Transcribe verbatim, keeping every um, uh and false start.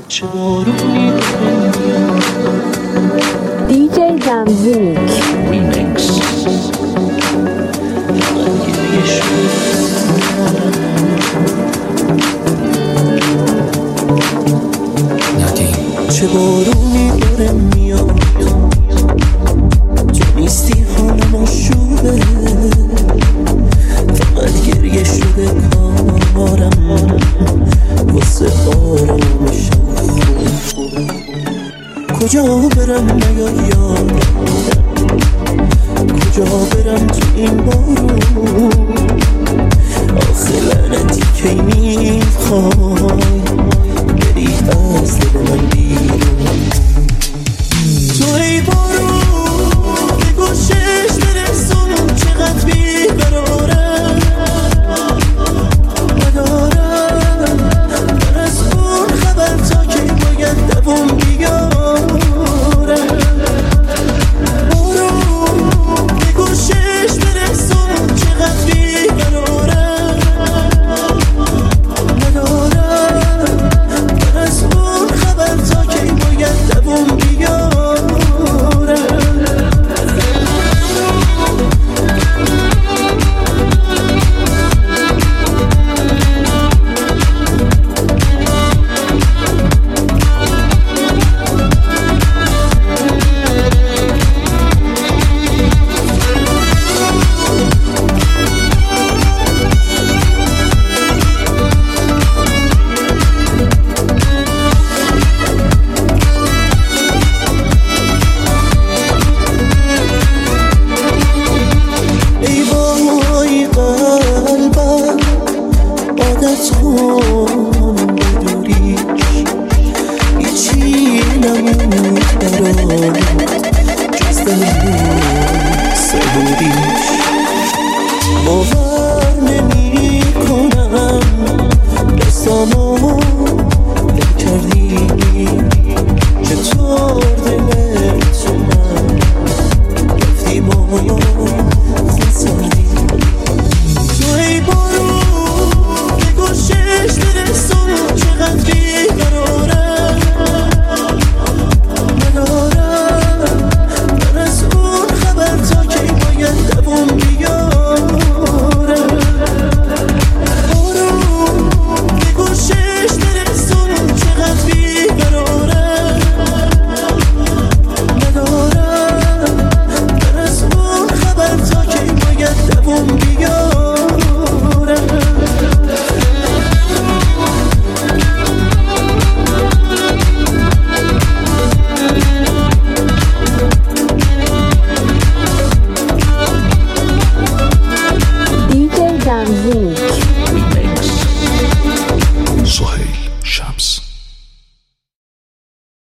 چه بارونی دیجی زمزمیک ریمیکس من گریه شده چه بارونی داره میاد تو نیستی حالم آشوبه فقط گریه شده کارم واسه آرام شب کجا برم مگه یادم کجا برم تو این بارون آخه لعنتی کی میخوای